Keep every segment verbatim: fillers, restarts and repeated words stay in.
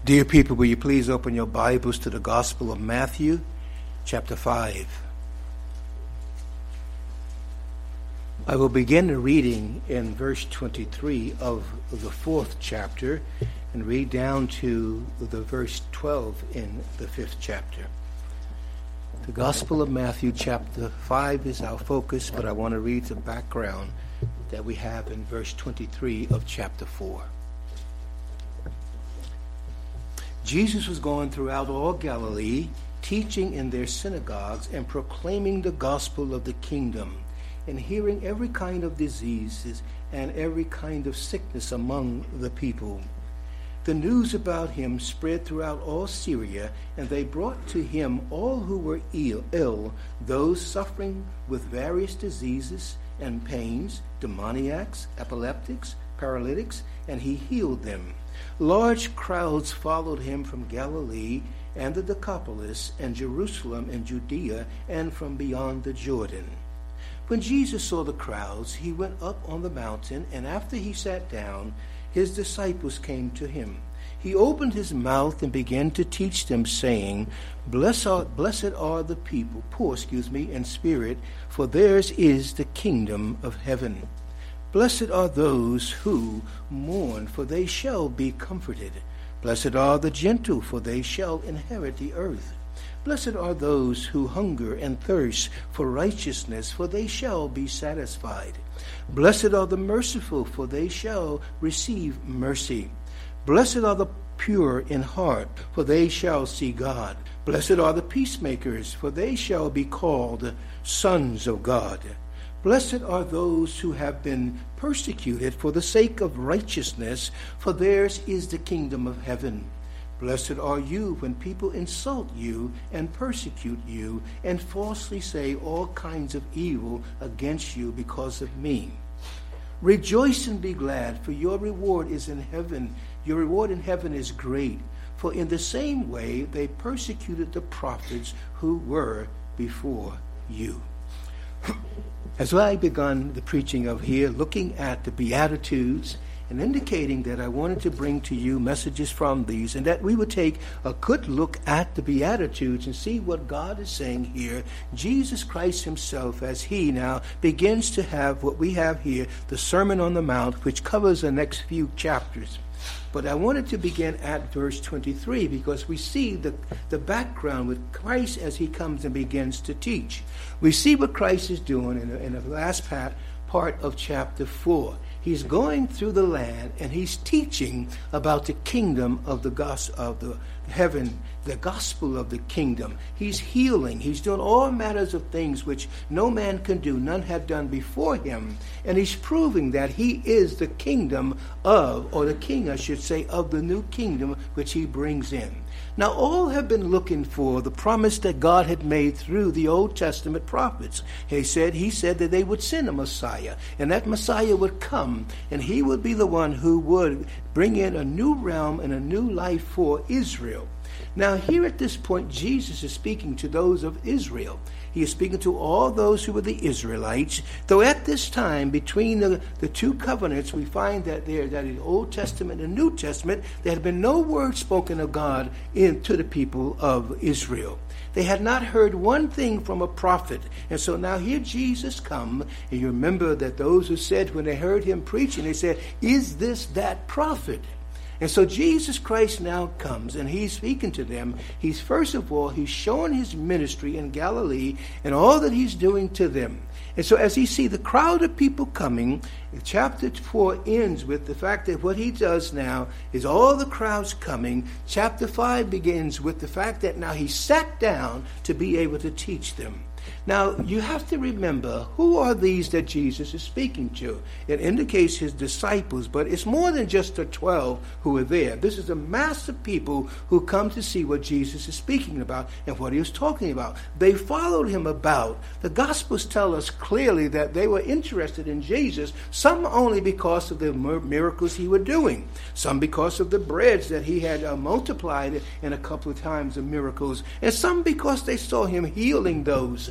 Dear people, will you please open your Bibles to the Gospel of Matthew, chapter five. I will begin the reading in verse twenty-three of the fourth chapter and read down to the verse twelve in the fifth chapter. The Gospel of Matthew, chapter five is our focus, but I want to read the background that we have in verse twenty-three of chapter four. Jesus was going throughout all Galilee, teaching in their synagogues and proclaiming the gospel of the kingdom, and healing every kind of diseases and every kind of sickness among the people. The news about him spread throughout all Syria, and they brought to him all who were ill, ill, those suffering with various diseases and pains, demoniacs, epileptics, paralytics, and he healed them. Large crowds followed him from Galilee and the Decapolis and Jerusalem and Judea and from beyond the Jordan. When Jesus saw the crowds, he went up on the mountain, and after he sat down, his disciples came to him. He opened his mouth and began to teach them, saying, Blessed are, blessed are the people, poor, excuse me, in spirit, for theirs is the kingdom of heaven. Blessed are those who mourn, for they shall be comforted. Blessed are the gentle, for they shall inherit the earth. Blessed are those who hunger and thirst for righteousness, for they shall be satisfied. Blessed are the merciful, for they shall receive mercy. Blessed are the pure in heart, for they shall see God. Blessed are the peacemakers, for they shall be called sons of God. Blessed are those who have been persecuted for the sake of righteousness, for theirs is the kingdom of heaven. Blessed are you when people insult you and persecute you and falsely say all kinds of evil against you because of me. Rejoice and be glad, for your reward is in heaven. Your reward in heaven is great, for in the same way they persecuted the prophets who were before you. As I begun the preaching of here, looking at the Beatitudes and indicating that I wanted to bring to you messages from these, and that we would take a good look at the Beatitudes and see what God is saying here. Jesus Christ himself, as he now begins to have what we have here, the Sermon on the Mount, which covers the next few chapters. But I wanted to begin at verse twenty-three because we see the, the background with Christ as he comes and begins to teach. We see what Christ is doing in the, in the last part, part of chapter four. He's going through the land and he's teaching about the kingdom of the gospel of the heaven, the gospel of the kingdom. He's healing. He's doing all matters of things which no man can do, none have done before him. And he's proving that he is the kingdom of, or the king, I should say, of the new kingdom which he brings in. Now, all have been looking for the promise that God had made through the Old Testament prophets. He said, he said that they would send a Messiah, and that Messiah would come, and he would be the one who would bring in a new realm and a new life for Israel. Now, here at this point, Jesus is speaking to those of Israel. He is speaking to all those who were the Israelites, though at this time, between the, the two covenants, we find that there, that in the Old Testament and New Testament, there had been no word spoken of God in, to the people of Israel. They had not heard one thing from a prophet. And so now here Jesus come, and you remember that those who said when they heard him preaching, they said, is this that prophet? And so Jesus Christ now comes and he's speaking to them. He's first of all, he's showing his ministry in Galilee and all that he's doing to them. And so as you see the crowd of people coming, chapter four ends with the fact that what he does now is all the crowds coming. Chapter five begins with the fact that now he sat down to be able to teach them. Now, you have to remember, who are these that Jesus is speaking to? It indicates his disciples, but it's more than just the twelve who are there. This is a mass of people who come to see what Jesus is speaking about and what he was talking about. They followed him about. The Gospels tell us clearly that they were interested in Jesus, some only because of the miracles he was doing, some because of the breads that he had uh, multiplied in a couple of times of miracles, and some because they saw him healing those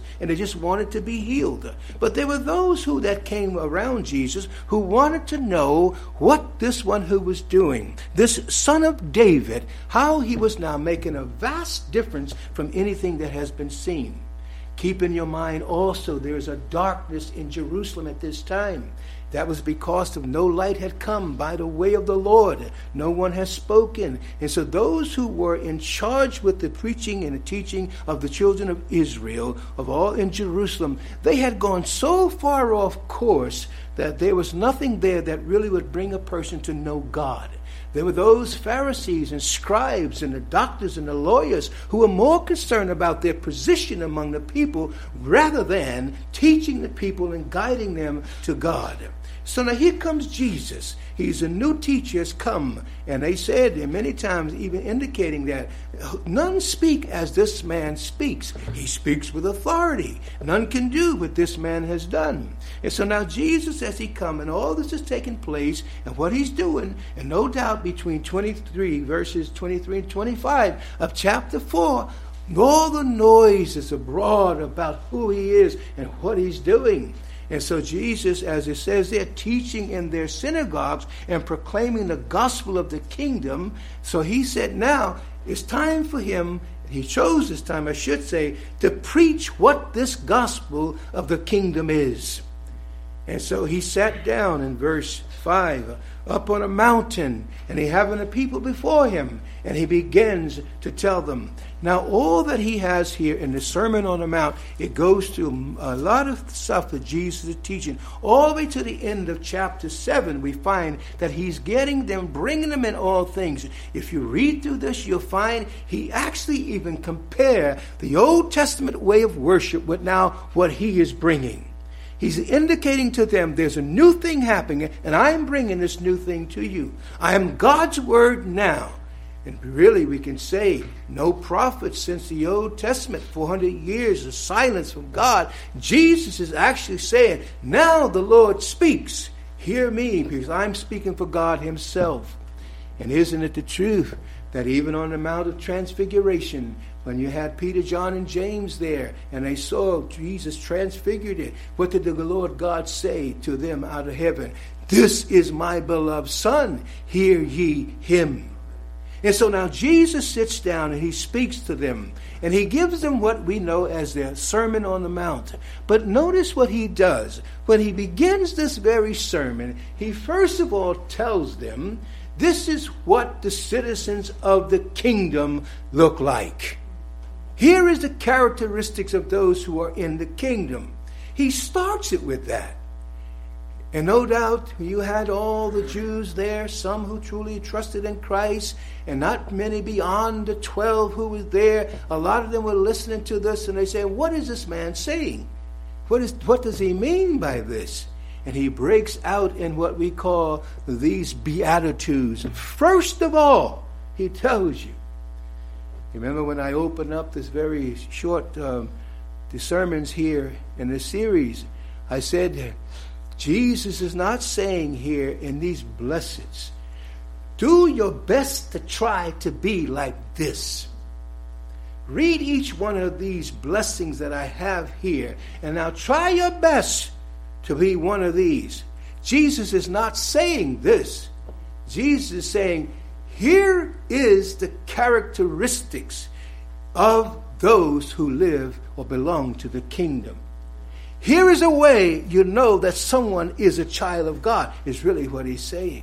and they just wanted to be healed. But there were those who that came around Jesus who wanted to know what this one who was doing, this son of David, how he was now making a vast difference from anything that has been seen. Keep in your mind also there is a darkness in Jerusalem at this time. That was because of no light had come by the way of the Lord. No one has spoken. And so those who were in charge with the preaching and the teaching of the children of Israel, of all in Jerusalem, they had gone so far off course that there was nothing there that really would bring a person to know God. There were those Pharisees and scribes and the doctors and the lawyers who were more concerned about their position among the people rather than teaching the people and guiding them to God. So now here comes Jesus. He's a new teacher has come. And they said, and many times even indicating that none speak as this man speaks. He speaks with authority. None can do what this man has done. And so now Jesus, as he come, and all this is taking place, and what he's doing, and no doubt between twenty-three, verses twenty-three and twenty-five of chapter four, all the noise is abroad about who he is and what he's doing. And so Jesus, as it says there, teaching in their synagogues and proclaiming the gospel of the kingdom. So he said now it's time for him, he chose this time, I should say, to preach what this gospel of the kingdom is. And so he sat down in verse five up on a mountain, and he having the people before him, and he begins to tell them. Now all that he has here in the Sermon on the Mount, it goes through a lot of stuff that Jesus is teaching. All the way to the end of chapter seven, we find that he's getting them, bringing them in all things. If you read through this, you'll find he actually even compare the Old Testament way of worship with now what he is bringing. He's indicating to them there's a new thing happening, and I'm bringing this new thing to you. I am God's word now. And really we can say no prophet since the Old Testament, four hundred years of silence from God. Jesus is actually saying, now the Lord speaks. Hear me, because I'm speaking for God himself. And isn't it the truth that even on the Mount of Transfiguration, when you had Peter, John, and James there, and they saw Jesus transfigured it, what did the Lord God say to them out of heaven? This is my beloved Son, hear ye him. And so now Jesus sits down and he speaks to them, and he gives them what we know as their Sermon on the Mount. But notice what he does. When he begins this very sermon, he first of all tells them, this is what the citizens of the kingdom look like. Here is the characteristics of those who are in the kingdom. He starts it with that. And no doubt you had all the Jews there, some who truly trusted in Christ, and not many beyond the twelve who was there. A lot of them were listening to this, and they say, what is this man saying? What is what does he mean by this? And he breaks out in what we call these Beatitudes. First of all, he tells you. Remember when I opened up this very short um, the sermons here in this series, I said, Jesus is not saying here in these blessings, do your best to try to be like this. Read each one of these blessings that I have here, and now try your best to be one of these. Jesus is not saying this. Jesus is saying, here is the characteristics of those who live or belong to the kingdom. Here is a way you know that someone is a child of God, is really what he's saying.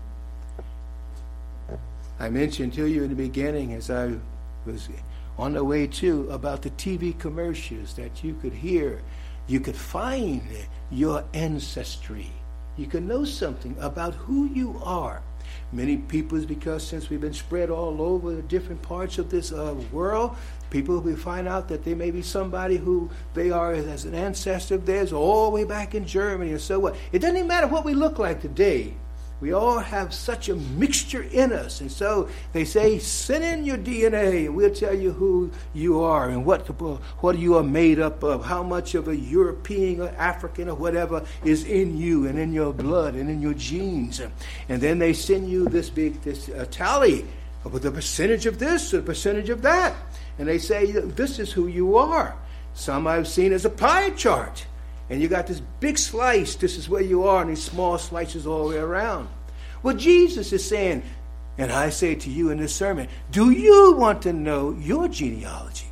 I mentioned to you in the beginning as I was on the way to about the T V commercials that you could hear. You could find your ancestry. You can know something about who you are. Many people, because since we've been spread all over the different parts of this uh, world, people will find out that they may be somebody who they are as an ancestor of theirs all the way back in Germany or so what. It doesn't even matter what we look like today. We all have such a mixture in us. And so they say, send in your D N A and we'll tell you who you are and what, what you are made up of, how much of a European or African or whatever is in you and in your blood and in your genes. And then they send you this big this uh, tally with the percentage of this or the percentage of that. And they say, this is who you are. Some I've seen as a pie chart. And you got this big slice. This is where you are, and these small slices all the way around. Well, Jesus is saying, and I say to you in this sermon, do you want to know your genealogy?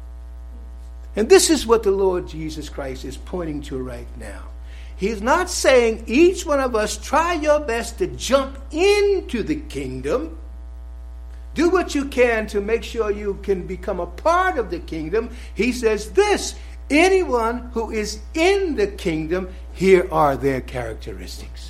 And this is what the Lord Jesus Christ is pointing to right now. He's not saying each one of us try your best to jump into the kingdom. Do what you can to make sure you can become a part of the kingdom. He says this, anyone who is in the kingdom, here are their characteristics.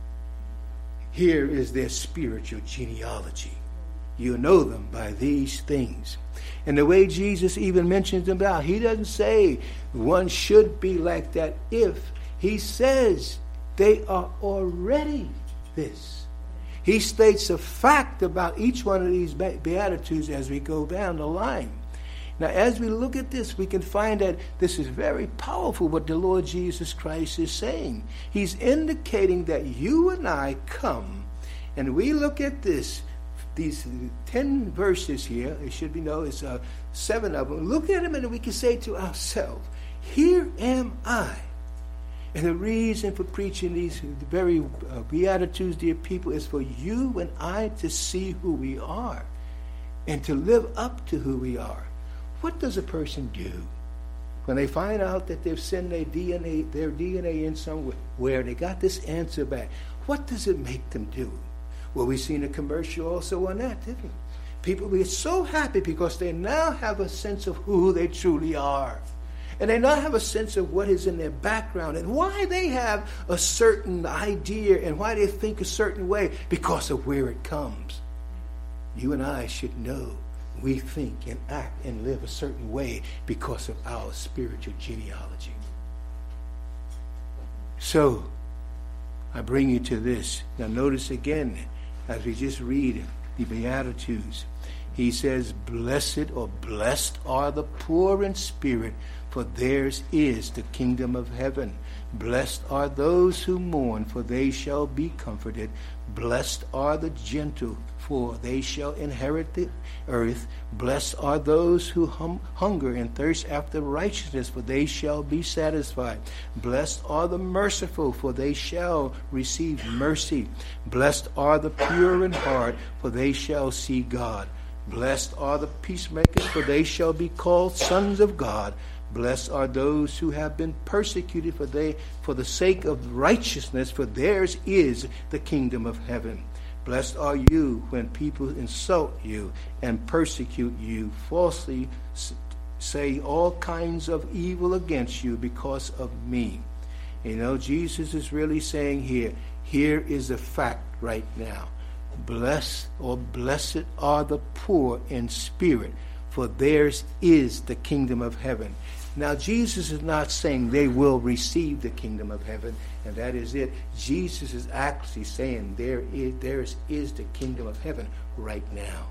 Here is their spiritual genealogy. You know them by these things. And the way Jesus even mentions them out, he doesn't say one should be like that if. He says they are already this. He states a fact about each one of these Beatitudes as we go down the line. Now, as we look at this, we can find that this is very powerful what the Lord Jesus Christ is saying. He's indicating that you and I come, and we look at this, these ten verses here, it should be known, it's uh, seven of them. Look at them and we can say to ourselves, here am I. And the reason for preaching these very uh, Beatitudes, dear people, is for you and I to see who we are and to live up to who we are. What does a person do when they find out that they've sent their D N A, their D N A in somewhere, they got this answer back? What does it make them do? Well, we've seen a commercial also on that, didn't we? People be so happy because they now have a sense of who they truly are. And they now have a sense of what is in their background and why they have a certain idea and why they think a certain way, because of where it comes. You and I should know we think and act and live a certain way because of our spiritual genealogy. So, I bring you to this. Now notice again, as we just read the Beatitudes, he says, blessed or blessed are the poor in spirit, for theirs is the kingdom of heaven. Blessed are those who mourn, for they shall be comforted. Blessed are the gentle, for they shall inherit the earth. Blessed are those who hum- hunger and thirst after righteousness, for they shall be satisfied. Blessed are the merciful, for they shall receive mercy. Blessed are the pure in heart, for they shall see God. Blessed are the peacemakers, for they shall be called sons of God. Blessed are those who have been persecuted for they for the sake of righteousness, for theirs is the kingdom of heaven. Blessed are you when people insult you and persecute you, falsely say all kinds of evil against you because of me. You know, Jesus is really saying here, here is a fact right now. Blessed or blessed are the poor in spirit, for theirs is the kingdom of heaven. Now, Jesus is not saying they will receive the kingdom of heaven, and that is it. Jesus is actually saying there is, theirs is the kingdom of heaven right now.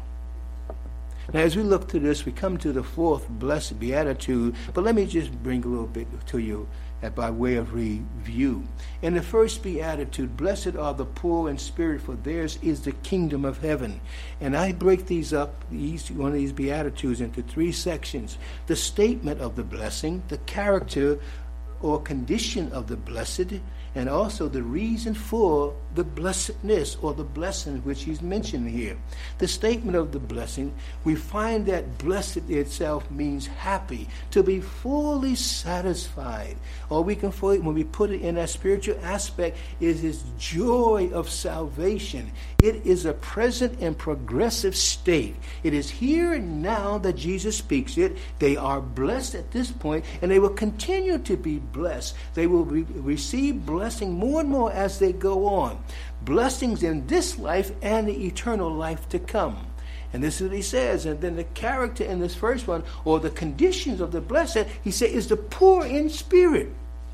Now, as we look to this, we come to the fourth blessed beatitude, but let me just bring a little bit to you by way of review. In the first beatitude, blessed are the poor in spirit, for theirs is the kingdom of heaven. And I break these up, each one of these beatitudes, into three sections. The statement of the blessing, the character or condition of the blessed, and also the reason for the blessedness or the blessing which he's mentioned here. The statement of the blessing, we find that blessed itself means happy, to be fully satisfied. Or we can, when we put it in that spiritual aspect, is his joy of salvation. It is a present and progressive state. It is here and now that Jesus speaks it. They are blessed at this point, and they will continue to be blessed. They will re- receive blessing more and more as they go on. Blessings in this life and the eternal life to come. And this is what he says. And then the character in this first one, or the conditions of the blessed, he said, is the poor in spirit.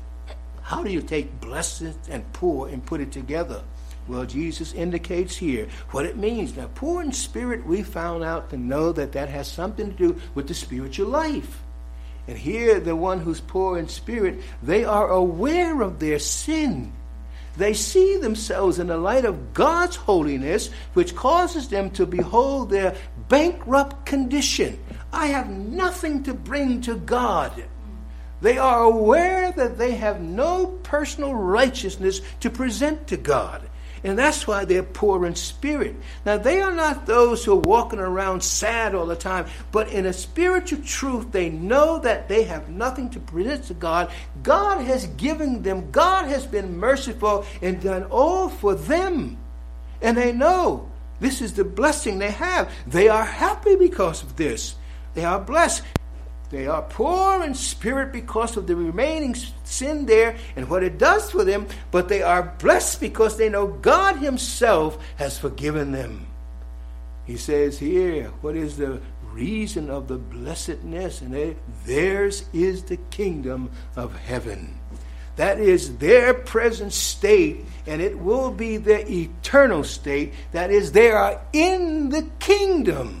How do you take blessed and poor and put it together? Well, Jesus indicates here what it means. Now, poor in spirit, we found out to know that that has something to do with the spiritual life. And here, the one who's poor in spirit, they are aware of their sin. They see themselves in the light of God's holiness, which causes them to behold their bankrupt condition. I have nothing to bring to God. They are aware that they have no personal righteousness to present to God. And that's why they're poor in spirit. Now, they are not those who are walking around sad all the time, but in a spiritual truth, they know that they have nothing to present to God. God has given them, God has been merciful and done all for them. And they know this is the blessing they have. They are happy because of this. They are blessed. They are poor in spirit because of the remaining sin there and what it does for them, but they are blessed because they know God himself has forgiven them. He says here, what is the reason of the blessedness? And they, theirs is the kingdom of heaven. That is their present state, and it will be their eternal state. That is, they are in the kingdom.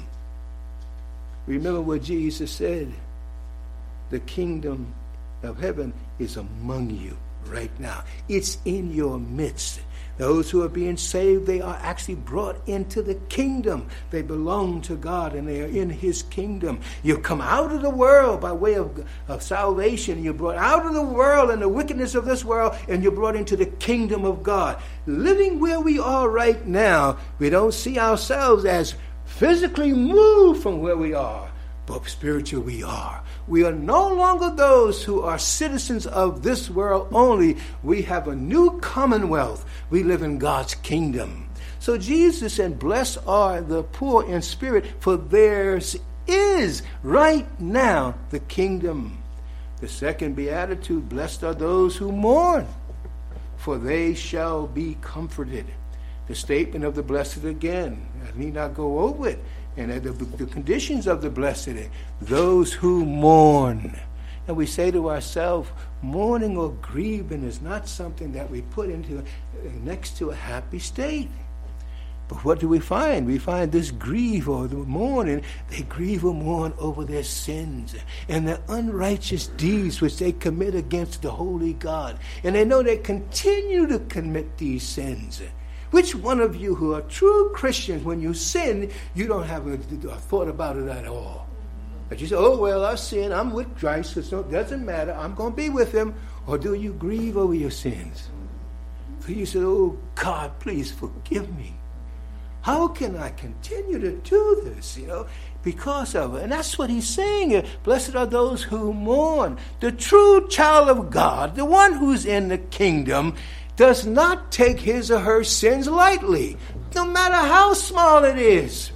Remember what Jesus said. The kingdom of heaven is among you right now. It's in your midst. Those who are being saved, they are actually brought into the kingdom. They belong to God and they are in his kingdom. You come out of the world by way of, of salvation. You're brought out of the world and the wickedness of this world, and you're brought into the kingdom of God. Living where we are right now, we don't see ourselves as physically moved from where we are, but spiritual we are. We are no longer those who are citizens of this world only. We have a new commonwealth. We live in God's kingdom. So Jesus said, blessed are the poor in spirit, for theirs is right now the kingdom. The second beatitude, blessed are those who mourn, for they shall be comforted. The statement of the blessed again, I need not go over it. And the, the conditions of the blessed, those who mourn. And we say to ourselves, mourning or grieving is not something that we put into next to a happy state. But what do we find? We find this grieve or the mourning, they grieve or mourn over their sins and their unrighteous deeds which they commit against the holy God. And they know they continue to commit these sins. Which one of you who are true Christians, when you sin, you don't have a, a thought about it at all? But you say, oh, well, I sin, I'm with Christ, so it doesn't matter, I'm going to be with him. Or do you grieve over your sins? So you say, oh, God, please forgive me. How can I continue to do this, you know, because of it? And that's what he's saying here. Blessed are those who mourn. The true child of God, the one who's in the kingdom, does not take his or her sins lightly, no matter how small it is.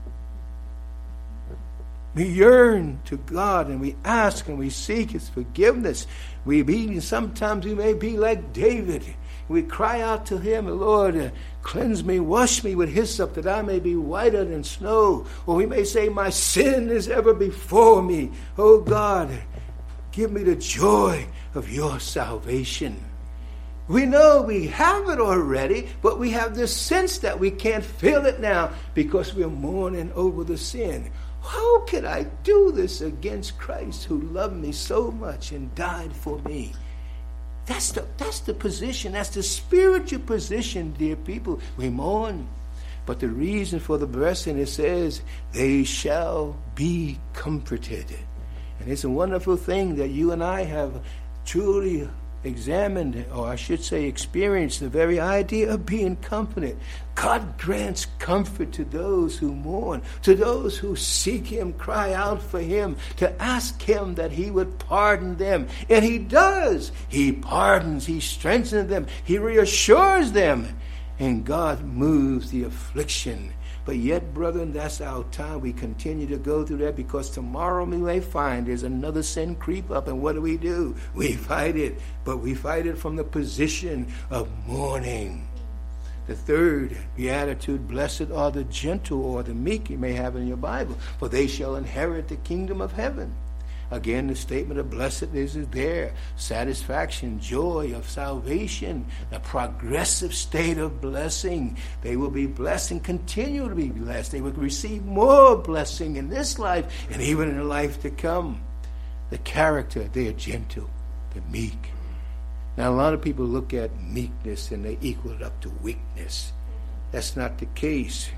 We yearn to God and we ask and we seek his forgiveness. We be, sometimes we may be like David. We cry out to him, Lord, uh, cleanse me, wash me with hyssop that I may be whiter than snow. Or we may say, my sin is ever before me. Oh God, give me the joy of your salvation. We know we have it already, but we have this sense that we can't feel it now because we're mourning over the sin. How can I do this against Christ who loved me so much and died for me? That's the, that's the position. That's the spiritual position, dear people. We mourn. But the reason for the blessing, it says, they shall be comforted. And it's a wonderful thing that you and I have truly examined, or I should say experienced, the very idea of being comforted. God grants comfort to those who mourn, to those who seek him, cry out for him, to ask him that he would pardon them. And he does. He pardons, he strengthens them, he reassures them, and God moves the affliction. But yet, brethren, that's our time. We continue to go through that because tomorrow we may find there's another sin creep up. And what do we do? We fight it. But we fight it from the position of mourning. The third beatitude, blessed are the gentle or the meek, you may have in your Bible, for they shall inherit the kingdom of heaven. Again, the statement of blessedness is there. Satisfaction, joy of salvation, a progressive state of blessing. They will be blessed and continue to be blessed. They will receive more blessing in this life and even in the life to come. The character, they are gentle, they're meek. Now, a lot of people look at meekness and they equal it up to weakness. That's not the case.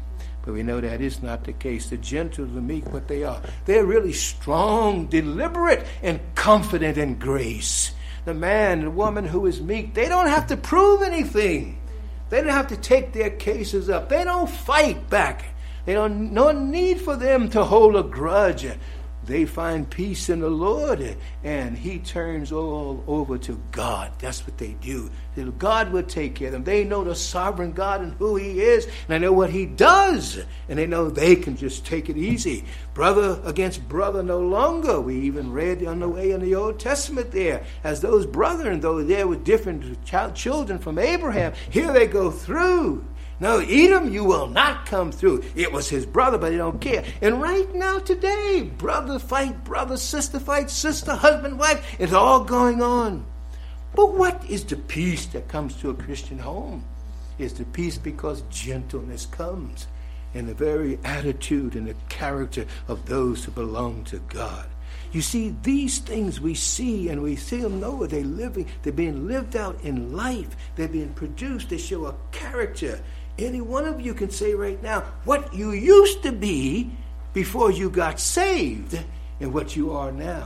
But we know that is not the case. The gentle, the meek, what they are. They're really strong, deliberate, and confident in grace. The man, the woman who is meek, they don't have to prove anything. They don't have to take their cases up. They don't fight back. They don't no need for them to hold a grudge. They find peace in the Lord, and he turns all over to God. That's what they do. God will take care of them. They know the sovereign God and who he is, and they know what he does, and they know they can just take it easy. Brother against brother no longer. We even read on the way in the Old Testament there, as those brethren, though they were different child, children from Abraham, here they go through. No, Edom, you will not come through. It was his brother, but he don't care. And right now, today, brother fight brother, sister fight sister, husband, wife. It's all going on. But what is the peace that comes to a Christian home? It's the peace because gentleness comes in the very attitude and the character of those who belong to God. You see, these things we see and we see them know they're living, they're being lived out in life. They're being produced. They show a character. Any one of you can say right now what you used to be before you got saved and what you are now.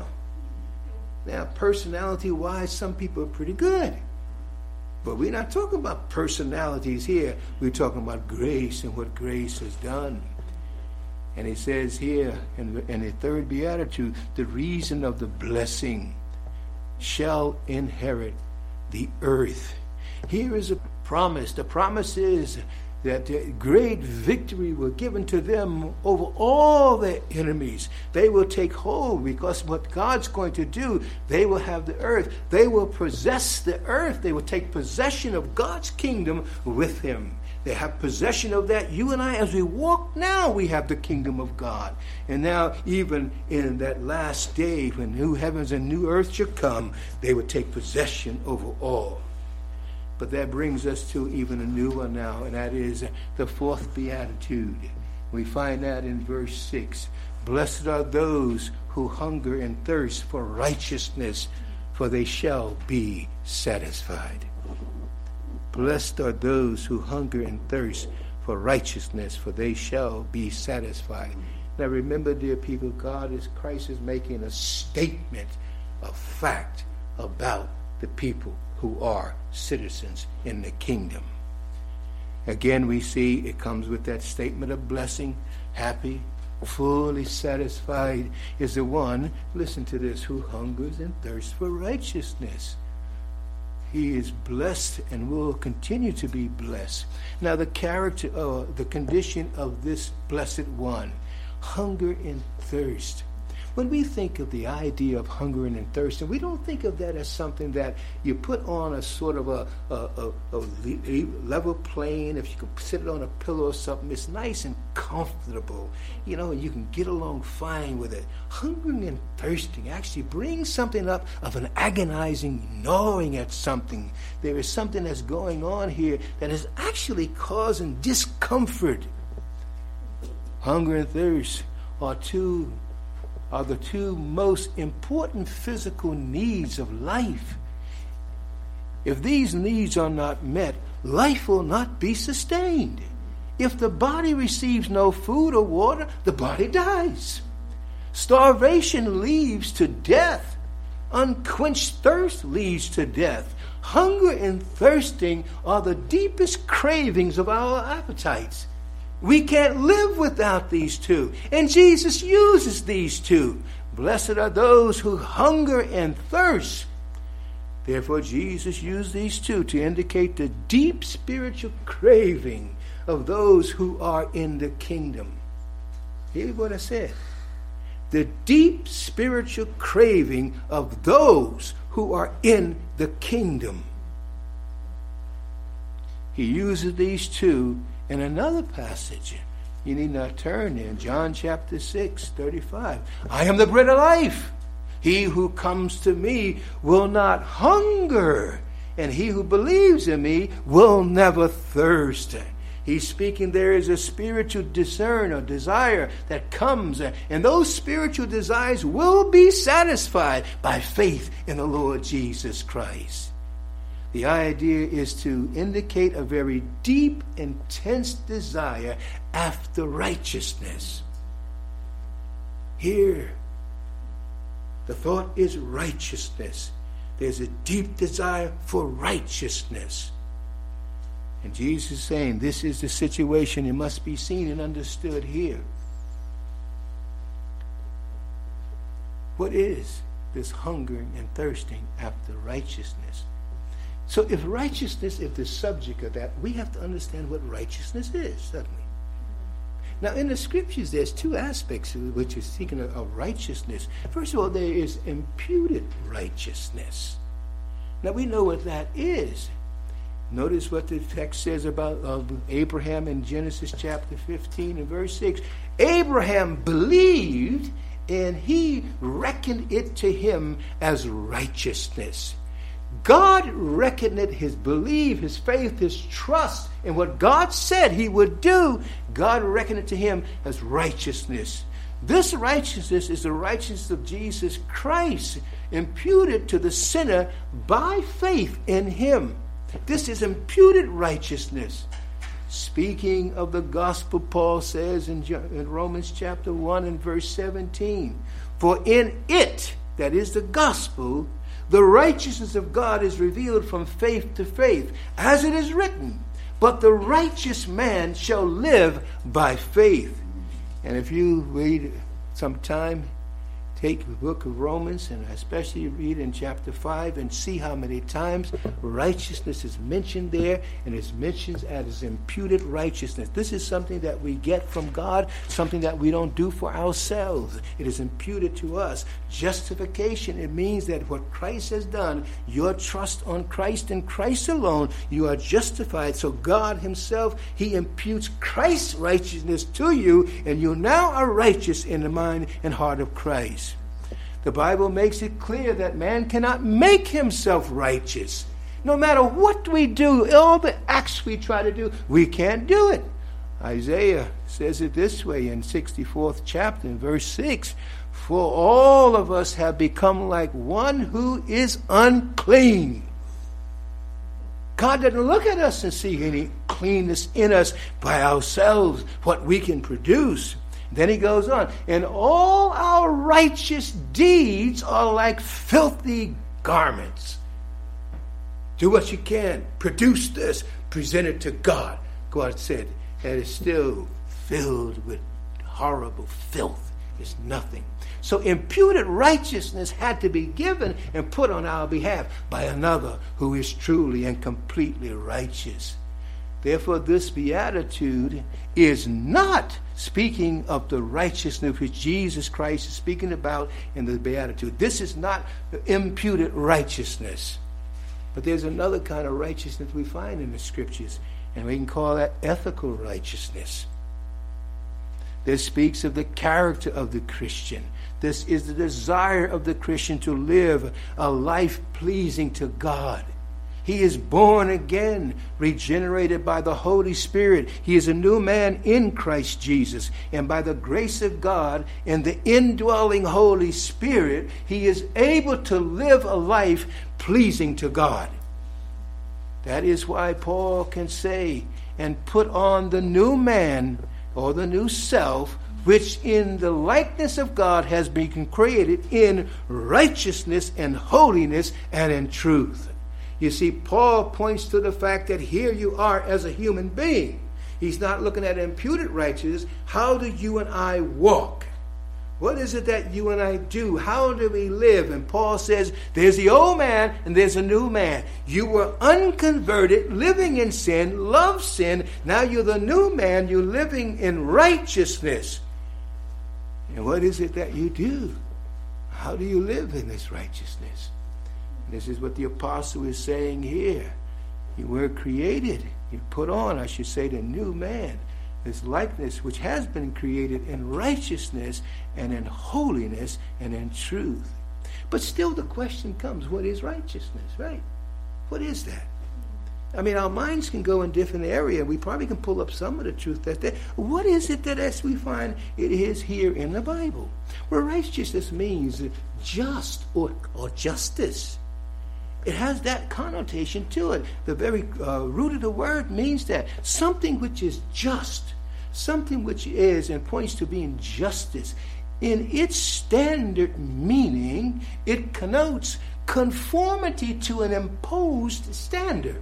Now, personality-wise, some people are pretty good. But we're not talking about personalities here. We're talking about grace and what grace has done. And it says here in the, in the third beatitude, the reason of the blessing shall inherit the earth. Here is a promise. The promise is that great victory will given to them over all their enemies. They will take hold because what God's going to do, they will have the earth. They will possess the earth. They will take possession of God's kingdom with him. They have possession of that. You and I, as we walk now, we have the kingdom of God. And now, even in that last day, when new heavens and new earth shall come, they will take possession over all. But that brings us to even a new one now, and that is the fourth beatitude. We find that in verse six. Blessed are those who hunger and thirst for righteousness, for they shall be satisfied. Blessed are those who hunger and thirst for righteousness, for they shall be satisfied. Now remember, dear people, God is Christ is making a statement of fact about the people who are citizens in the kingdom. Again, we see it comes with that statement of blessing. Happy, fully satisfied is the one, listen to this, who hungers and thirsts for righteousness. He is blessed and will continue to be blessed. Now, the character, uh, the condition of this blessed one, hunger and thirst. When we think of the idea of hungering and thirsting, we don't think of that as something that you put on a sort of a, a, a, a level plane. If you can sit it on a pillow or something, it's nice and comfortable, you know, and you can get along fine with it. Hungering and thirsting actually brings something up of an agonizing gnawing at something. There is something that's going on here that is actually causing discomfort. Hunger and thirst are two are the two most important physical needs of life. If these needs are not met, life will not be sustained. If the body receives no food or water, the body dies. Starvation leads to death. Unquenched thirst leads to death. Hunger and thirsting are the deepest cravings of our appetites. We can't live without these two. And Jesus uses these two. Blessed are those who hunger and thirst. Therefore, Jesus used these two to indicate the deep spiritual craving of those who are in the kingdom. Here's what I said. The deep spiritual craving of those who are in the kingdom. He uses these two in another passage. You need not turn there. John chapter six, thirty-five. I am the bread of life. He who comes to me will not hunger, and he who believes in me will never thirst. He's speaking there is a spiritual discern or desire that comes, and those spiritual desires will be satisfied by faith in the Lord Jesus Christ. The idea is to indicate a very deep, intense desire after righteousness. Here, the thought is righteousness. There's a deep desire for righteousness. And Jesus is saying this is the situation. It must be seen and understood here. What is this hungering and thirsting after righteousness? So if righteousness is the subject of that, we have to understand what righteousness is, doesn't we? Now, in the scriptures, there's two aspects which is speaking of, of righteousness. First of all, there is imputed righteousness. Now, we know what that is. Notice what the text says about of Abraham in Genesis chapter fifteen and verse six. Abraham believed, and he reckoned it to him as righteousness. God reckoned it, his belief, his faith, his trust in what God said he would do. God reckoned it to him as righteousness. This righteousness is the righteousness of Jesus Christ, imputed to the sinner by faith in him. This is imputed righteousness. Speaking of the gospel, Paul says in, in Romans chapter one and verse seventeen, for in it, that is the gospel, the righteousness of God is revealed from faith to faith, as it is written, but the righteous man shall live by faith. And if you read sometime, take the book of Romans, and especially read in chapter five and see how many times righteousness is mentioned there, and it's mentioned as imputed righteousness. This is something that we get from God, something that we don't do for ourselves. It is imputed to us. Justification, it means that what Christ has done, your trust on Christ and Christ alone, you are justified. So God himself, he imputes Christ's righteousness to you, and you now are righteous in the mind and heart of Christ. The Bible makes it clear that man cannot make himself righteous. No matter what we do, all the acts we try to do, we can't do it. Isaiah says it this way in sixty-fourth chapter, in verse six, for all of us have become like one who is unclean. God doesn't look at us and see any cleanness in us by ourselves, what we can produce. Then he goes on, and all our righteous deeds are like filthy garments. Do what you can. Produce this. Present it to God. God said, and it's still filled with horrible filth. It's nothing. So imputed righteousness had to be given and put on our behalf by another who is truly and completely righteous. Therefore, this beatitude is not speaking of the righteousness which Jesus Christ is speaking about in the beatitude. This is not imputed righteousness. But there's another kind of righteousness we find in the scriptures, and we can call that ethical righteousness. This speaks of the character of the Christian. This is the desire of the Christian to live a life pleasing to God. He is born again, regenerated by the Holy Spirit. He is a new man in Christ Jesus. And by the grace of God and the indwelling Holy Spirit, he is able to live a life pleasing to God. That is why Paul can say, and put on the new man, or the new self, which in the likeness of God has been created in righteousness and holiness and in truth. You see, Paul points to the fact that here you are as a human being. He's not looking at imputed righteousness. How do you and I walk? What is it that you and I do? How do we live? And Paul says, there's the old man and there's a new man. You were unconverted, living in sin, love sin. Now you're the new man. You're living in righteousness. And what is it that you do? How do you live in this righteousness? This is what the apostle is saying here. You were created, you put on, I should say, the new man, this likeness which has been created in righteousness and in holiness and in truth. But still the question comes, what is righteousness, right? What is that? I mean, our minds can go in different areas. We probably can pull up some of the truth that's there. What is it that as we find it is here in the Bible? Well, righteousness means just or, or justice. It has that connotation to it. The very uh, root of the word means that. Something which is just. Something which is and points to being justice. In its standard meaning, it connotes conformity to an imposed standard.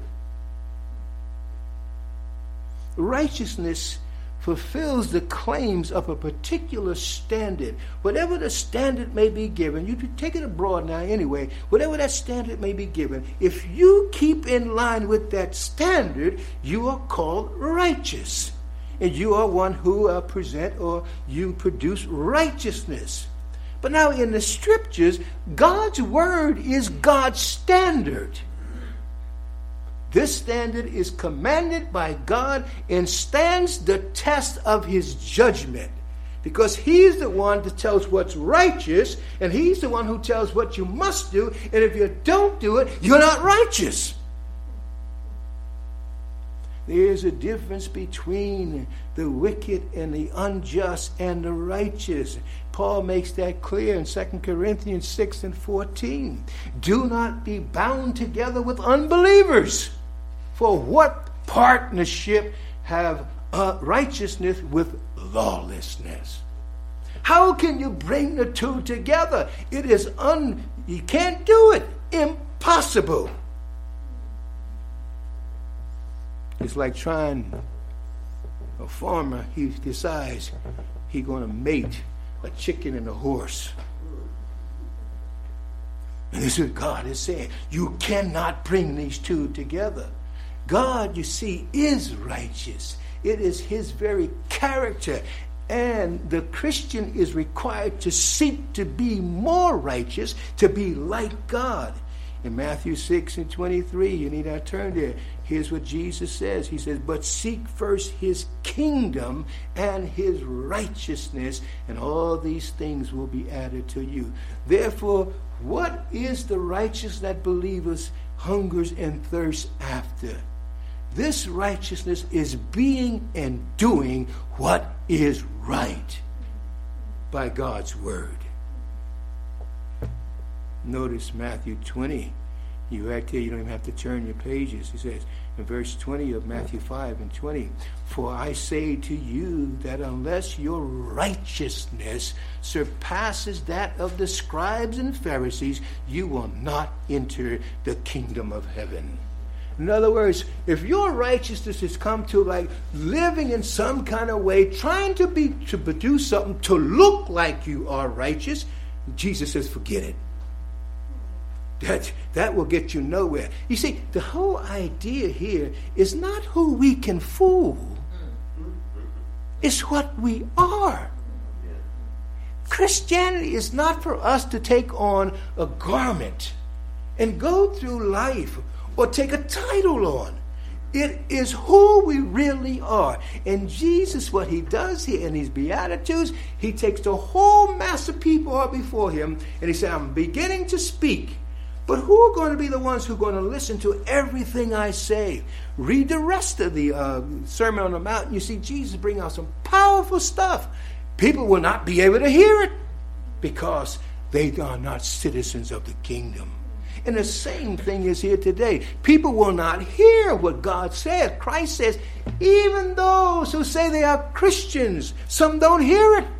Righteousness fulfills the claims of a particular standard. Whatever the standard may be given, you can take it abroad now anyway, whatever that standard may be given, if you keep in line with that standard, you are called righteous. And you are one who uh, present or you produce righteousness. But now in the scriptures, God's word is God's standard. This standard is commanded by God and stands the test of his judgment. Because he's the one that tells what's righteous, and he's the one who tells what you must do, and if you don't do it, you're not righteous. There's a difference between the wicked and the unjust and the righteous. Paul makes that clear in Second Corinthians six and fourteen. Do not be bound together with unbelievers. For what partnership have uh, righteousness with lawlessness? How can you bring the two together? It is un. You can't do it. Impossible. It's like trying, a farmer, he decides he's going to mate a chicken and a horse. And this is what God is saying. You cannot bring these two together. God, you see, is righteous. It is his very character. And the Christian is required to seek to be more righteous, to be like God. In Matthew six and twenty-three, you need not turn there. Here's what Jesus says. He says, but seek first his kingdom and his righteousness, and all these things will be added to you. Therefore, what is the righteousness that believers hungers and thirsts after? This righteousness is being and doing what is right by God's word. Notice Matthew twenty. You right there, you don't even have to turn your pages. He says in verse twenty of Matthew five and twenty, for I say to you that unless your righteousness surpasses that of the scribes and Pharisees, you will not enter the kingdom of heaven. In other words, if your righteousness has come to like living in some kind of way, trying to be to produce something to look like you are righteous, Jesus says, forget it. That, that will get you nowhere. You see, the whole idea here is not who we can fool. It's what we are. Christianity is not for us to take on a garment and go through life or take a title on. It is who we really are. And Jesus, what he does here in these Beatitudes, he takes the whole mass of people up before him and he says, I'm beginning to speak. But who are going to be the ones who are going to listen to everything I say? Read the rest of the uh, Sermon on the Mount. You see Jesus bring out some powerful stuff. People will not be able to hear it because they are not citizens of the kingdom. And the same thing is here today. People will not hear what God said. Christ says, even those who say they are Christians, some don't hear it.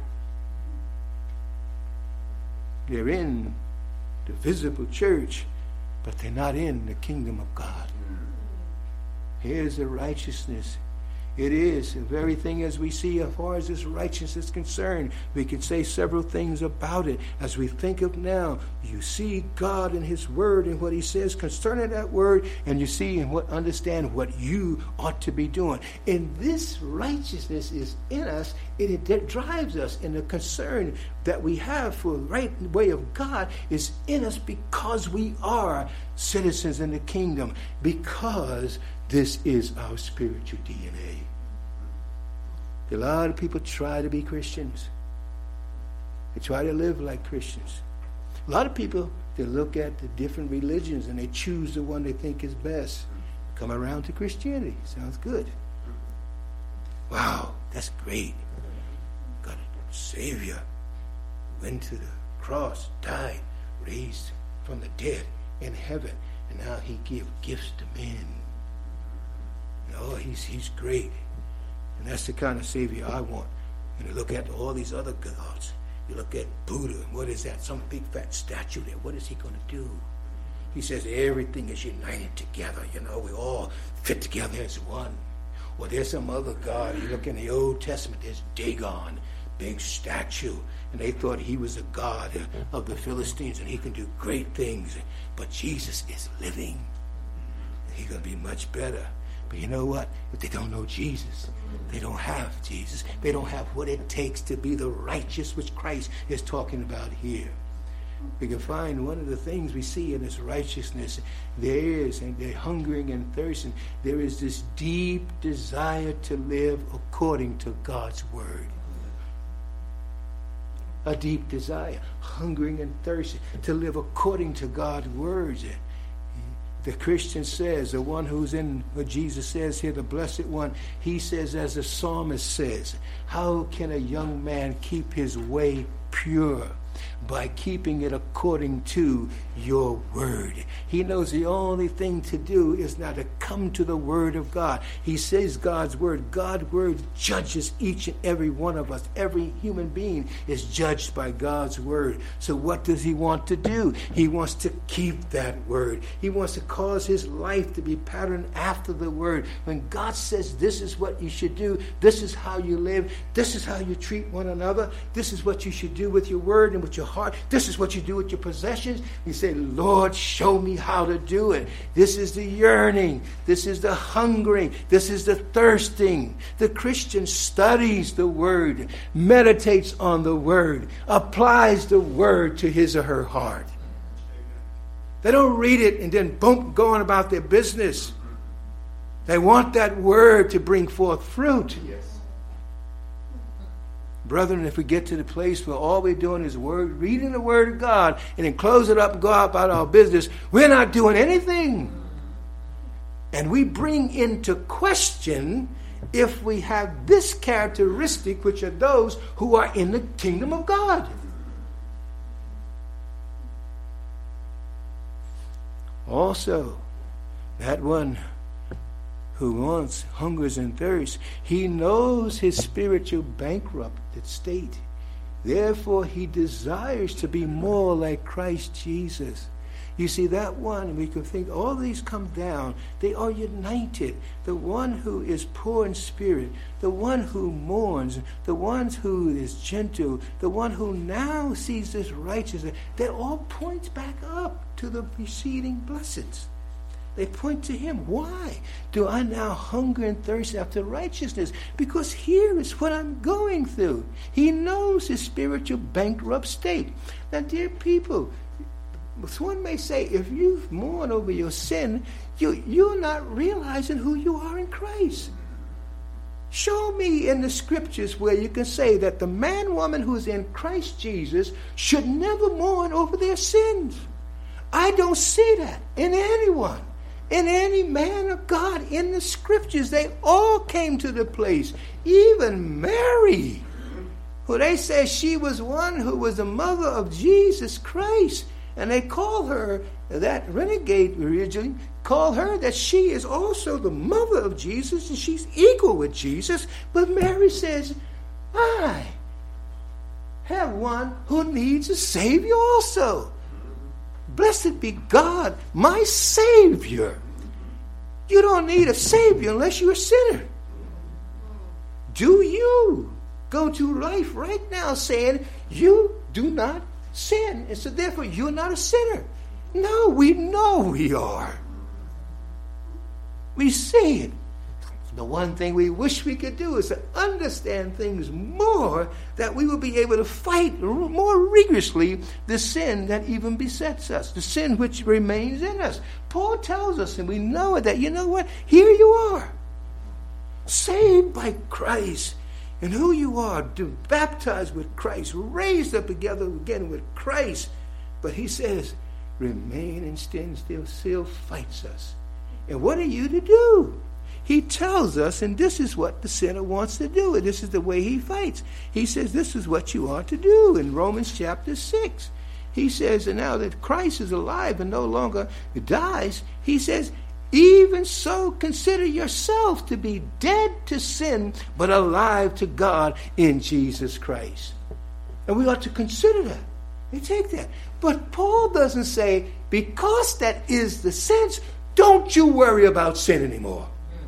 They're in the visible church, but they're not in the kingdom of God. Here's the righteousness. It is the very thing as we see as far as this righteousness is concerned. We can say several things about it. As we think of now, you see God and his word and what he says concerning that word, and you see and what understand what you ought to be doing. And this righteousness is in us, and it drives us. And the concern that we have for the right way of God is in us because we are citizens in the kingdom, because this is our spiritual D N A. A lot of people try to be Christians. They try to live like Christians. A lot of people, they look at the different religions and they choose the one they think is best. Come around to Christianity. Sounds good. Wow, that's great. Got a Savior. Went to the cross, died, raised from the dead in heaven. And now he gives gifts to men. Oh, he's he's great. And that's the kind of Savior I want. And you look at all these other gods. You look at Buddha. What is that? Some big fat statue there. What is he going to do? He says everything is united together. You know, we all fit together as one. Or there's some other god. You look in the Old Testament. There's Dagon, big statue. And they thought he was a god of the Philistines and he can do great things. But Jesus is living. He's going to be much better. But you know what? If they don't know Jesus, they don't have Jesus. They don't have what it takes to be the righteous which Christ is talking about here. We can find one of the things we see in this righteousness. There is, and they're hungering and thirsting. There is this deep desire to live according to God's word. A deep desire, hungering and thirsting to live according to God's words. The Christian says, the one who's in what Jesus says here, the blessed one, he says, as the psalmist says, how can a young man keep his way pure? By keeping it according to your word. He knows the only thing to do is now to come to the word of God. He says God's word. God's word judges each and every one of us. Every human being is judged by God's word. So what does he want to do? He wants to keep that word. He wants to cause his life to be patterned after the word. When God says this is what you should do, this is how you live, this is how you treat one another, this is what you should do with your word and with your heart, this is what you do with your possessions. You say, Lord, show me how to do it. This is the yearning. This is the hungering. This is the thirsting. The Christian studies the word, meditates on the word, applies the word to his or her heart. They don't read it and then boom, go on about their business. They want that word to bring forth fruit. Yes. Brethren, if we get to the place where all we're doing is word, reading the word of God and then close it up and go out about our business, we're not doing anything. And we bring into question if we have this characteristic, which are those who are in the kingdom of God. Also, that one who wants, hungers and thirsts, he knows his spiritual bankrupted state. Therefore, he desires to be more like Christ Jesus. You see, that one, we could think, all these come down. They are united. The one who is poor in spirit, the one who mourns, the one who is gentle, the one who now sees this righteousness, that all points back up to the preceding blessings. They point to him. Why do I now hunger and thirst after righteousness? Because here is what I'm going through. He knows his spiritual bankrupt state. Now, dear people, one may say, if you mourn over your sin, you, you're not realizing who you are in Christ. Show me in the scriptures where you can say that the man, woman who's in Christ Jesus should never mourn over their sins. I don't see that in anyone. In any man of God in the scriptures, they all came to the place. Even Mary, who they say she was one who was the mother of Jesus Christ. And they call her, that renegade religion, call her that she is also the mother of Jesus and she's equal with Jesus. But Mary says, I have one who needs a Savior also. Blessed be God, my Savior. You don't need a Savior unless you're a sinner. Do you go to life right now saying you do not sin, and so therefore you're not a sinner? No, we know we are. We see it. The one thing we wish we could do is to understand things more, that we will be able to fight more rigorously the sin that even besets us, the sin which remains in us. Paul tells us, and we know it, that, you know what? Here you are, saved by Christ, and who you are, baptized with Christ, raised up together again with Christ. But he says, remain in sin still, still fights us. And what are you to do? He tells us, and this is what the sinner wants to do, and this is the way he fights. He says this is what you ought to do in Romans chapter six. He says, and now that Christ is alive and no longer dies, he says, even so consider yourself to be dead to sin, but alive to God in Jesus Christ. And we ought to consider that. We take that. But Paul doesn't say, because that is the sense, don't you worry about sin anymore.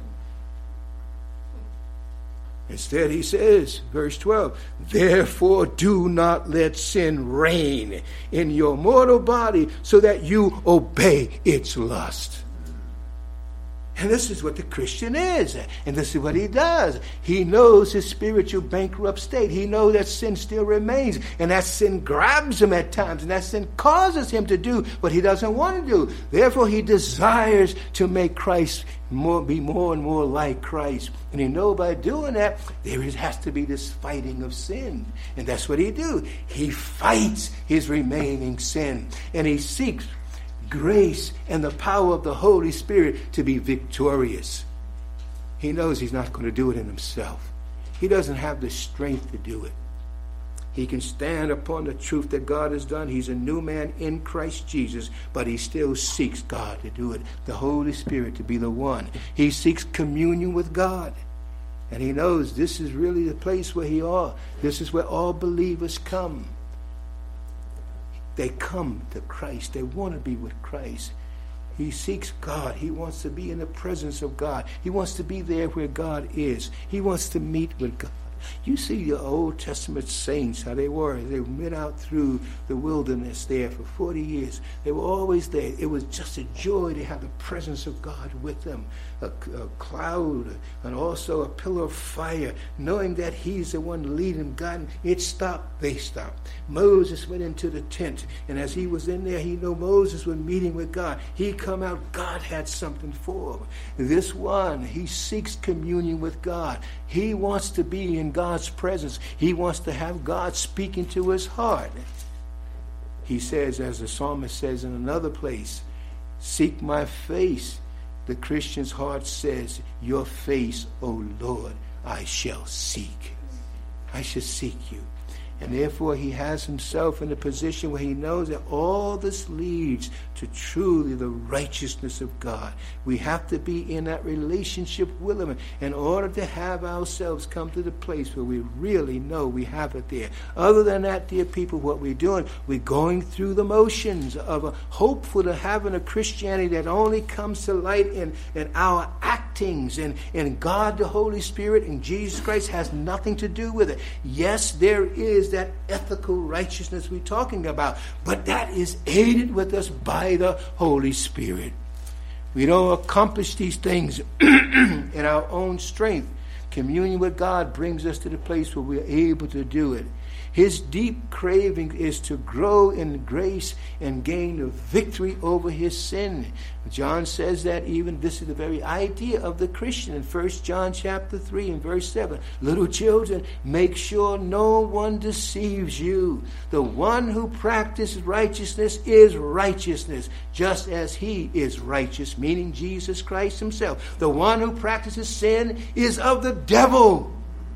Instead, he says, verse twelve, therefore do not let sin reign in your mortal body so that you obey its lust. And this is what the Christian is. And this is what he does. He knows his spiritual bankrupt state. He knows that sin still remains. And that sin grabs him at times. And that sin causes him to do what he doesn't want to do. Therefore, he desires to make Christ more, be more and more like Christ. And he knows by doing that, there is, has to be this fighting of sin. And that's what he do. He fights his remaining sin. And he seeks grace and the power of the Holy Spirit to be victorious. He knows he's not going to do it in himself. He doesn't have the strength to do it. He can stand upon the truth that God has done. He's a new man in Christ Jesus, but he still seeks God to do it, the Holy Spirit to be the one. He seeks communion with God. And he knows this is really the place where he are. This is where all believers come. They come to Christ. They want to be with Christ. He seeks God. He wants to be in the presence of God. He wants to be there where God is. He wants to meet with God. You see the Old Testament saints, how they were. They went out through the wilderness there for forty years. They were always there. It was just a joy to have the presence of God with them. A, a cloud and also a pillar of fire, knowing that he's the one leading God. It stopped, they stopped. Moses went into the tent, and as he was in there, he knew Moses was meeting with God. He come out, God had something for him. This one, he seeks communion with God. He wants to be in God's presence. He wants to have God speaking to his heart. He says, as the psalmist says in another place, seek my face. The Christian's heart says, your face, O Lord, I shall seek. I shall seek you. And therefore he has himself in a position where he knows that all this leads to truly the righteousness of God. We have to be in that relationship with him in order to have ourselves come to the place where we really know we have it there. Other than that, dear people, what we're doing, we're going through the motions of a hopeful to having a Christianity that only comes to light in, in our actings, and, and God the Holy Spirit and Jesus Christ has nothing to do with it. Yes, there is that ethical righteousness we're talking about, but that is aided with us by the Holy Spirit. We don't accomplish these things in our own strength. Communion with God brings us to the place where we're able to do it. His deep craving is to grow in grace and gain the victory over his sin. John says that even this is the very idea of the Christian in First John chapter three and verse seven. Little children, make sure no one deceives you. The one who practices righteousness is righteousness, just as he is righteous, meaning Jesus Christ himself. The one who practices sin is of the devil.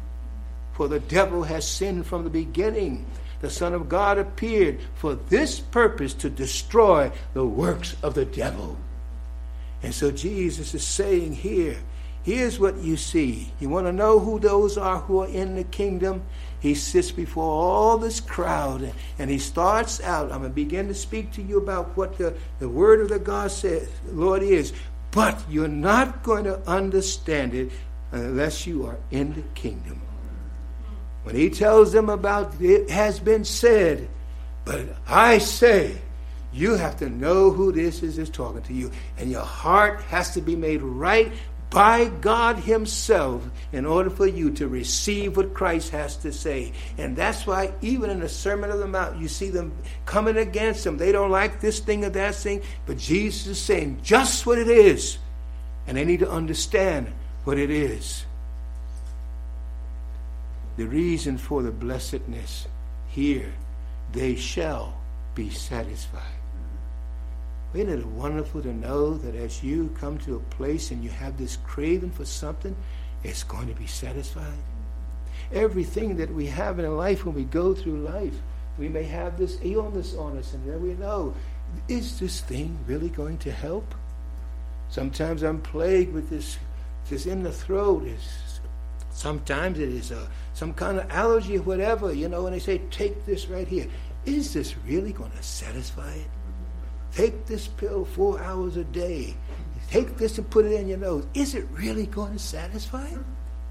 For the devil has sinned from the beginning. The Son of God appeared for this purpose, to destroy the works of the devil. And so Jesus is saying here, here's what you see. You want to know who those are who are in the kingdom? He sits before all this crowd and he starts out. I'm going to begin to speak to you about what the, the word of the God says, Lord is. But you're not going to understand it unless you are in the kingdom. When he tells them about it has been said, but I say, you have to know who this is that's talking to you. And your heart has to be made right by God himself in order for you to receive what Christ has to say. And that's why even in the Sermon on the Mount, you see them coming against them. They don't like this thing or that thing, but Jesus is saying just what it is. And they need to understand what it is. The reason for the blessedness here, they shall be satisfied. Isn't it wonderful to know that as you come to a place and you have this craving for something, it's going to be satisfied? Everything that we have in life when we go through life, We may have this illness on us, and then we know, is this thing really going to help? Sometimes I'm plagued with this, this in the throat. It's, sometimes it is a, some kind of allergy or whatever, you know, and they say, take this right here. Is this really going to satisfy it? Take this pill four hours a day. Take this and put it in your nose. Is it really going to satisfy it?